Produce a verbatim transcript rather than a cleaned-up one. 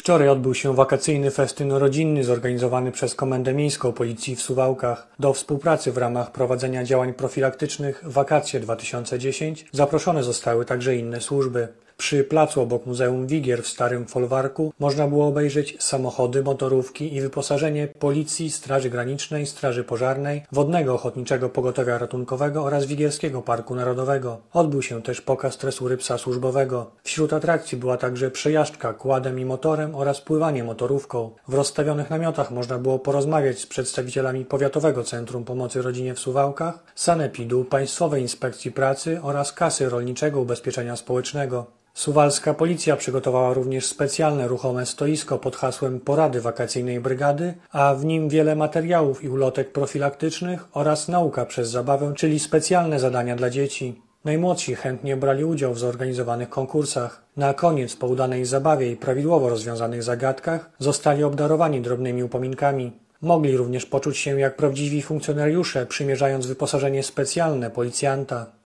Wczoraj odbył się wakacyjny festyn rodzinny zorganizowany przez Komendę Miejską Policji w Suwałkach. Do współpracy w ramach prowadzenia działań profilaktycznych Wakacje dwa tysiące dziesięć zaproszone zostały także inne służby. Przy placu obok Muzeum Wigier w Starym Folwarku można było obejrzeć samochody, motorówki i wyposażenie Policji, Straży Granicznej, Straży Pożarnej, Wodnego Ochotniczego Pogotowia Ratunkowego oraz Wigierskiego Parku Narodowego. Odbył się też pokaz tresury psa służbowego. Wśród atrakcji była także przejażdżka quadem i motorem oraz pływanie motorówką. W rozstawionych namiotach można było porozmawiać z przedstawicielami Powiatowego Centrum Pomocy Rodzinie w Suwałkach, Sanepidu, Państwowej Inspekcji Pracy oraz Kasy Rolniczego Ubezpieczenia Społecznego. Suwalska Policja przygotowała również specjalne ruchome stoisko pod hasłem Porady Wakacyjnej Brygady, a w nim wiele materiałów i ulotek profilaktycznych oraz nauka przez zabawę, czyli specjalne zadania dla dzieci. Najmłodsi chętnie brali udział w zorganizowanych konkursach. Na koniec, po udanej zabawie i prawidłowo rozwiązanych zagadkach, zostali obdarowani drobnymi upominkami. Mogli również poczuć się jak prawdziwi funkcjonariusze, przymierzając wyposażenie specjalne policjanta.